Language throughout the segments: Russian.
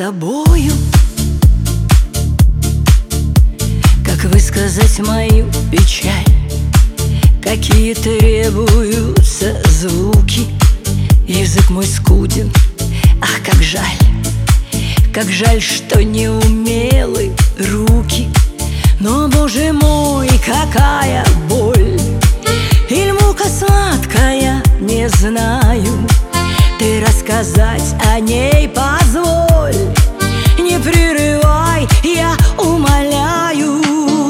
тобою. Как высказать мою печаль? Какие требуются звуки? Язык мой скуден, ах, как жаль, что неумелы руки. Но, Боже мой, какая боль! Иль мука сладкая, не знаю. Ты рассказать о ней позволь. Не прерывай, я умоляю.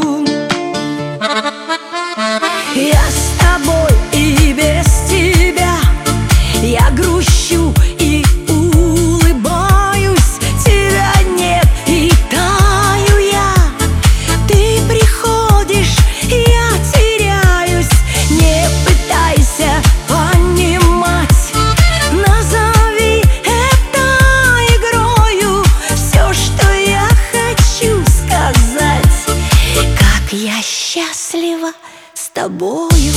Я с тобой и без тебя. Я грущу и улыбаюсь. Тебя нет и таю я. Ты приходишь, я теряюсь. Не пытайся понимать. Назови это игрою. Все, что я хочу сказать. Как я счастлива с тобою.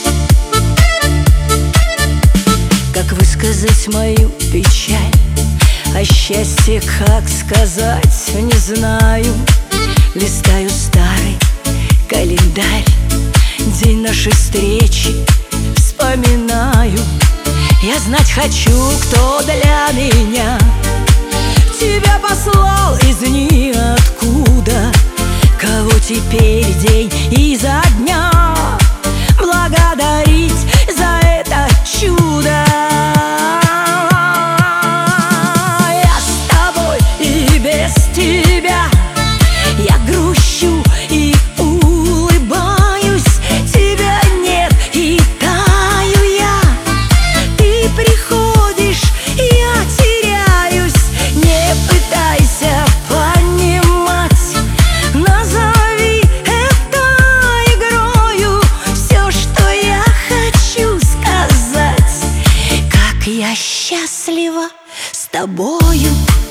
Как высказать мою печаль? О счастье как сказать, не знаю. Листаю старый календарь, день нашей встречи вспоминаю. Я знать хочу, кто для меня тебя послал из ниоткуда. Кого теперь день изо дня благодарить за это чудо. Я с тобой и без тебя. Я грущу и улыбаюсь. Тебя нет и таю я. Ты приходишь, я теряюсь. Не пытайся понимать. Назови это игрою. Все, что я хочу сказать. Как я счастлива с тобою.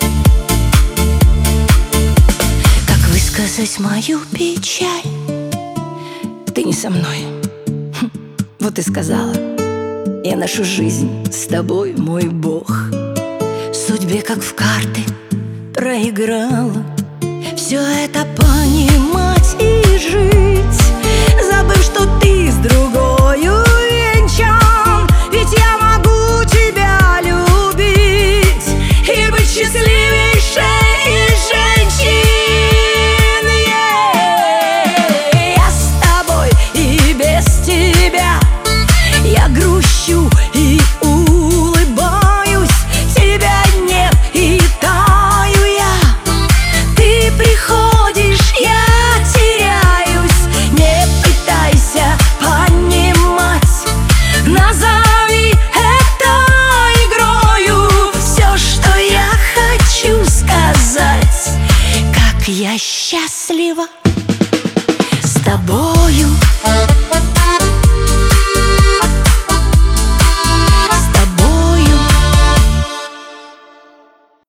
Как высказать мою печаль? Ты не со мной. Вот и сказала. Я нашу жизнь с тобой, мой Бог. Судьбе, как в карты, проиграла. Все это понимать и жить, забыв, что ты с другою венчан. Ведь я могу тебя любить и быть счастливейшей из женщин. Я с тобой и без тебя. Я грущу и улыбаюсь. Тебя нет и таю я. Ты приходишь, я теряюсь. Не пытайся понимать. Назови это игрою. Все, что я хочу сказать. Как я счастлива с тобою.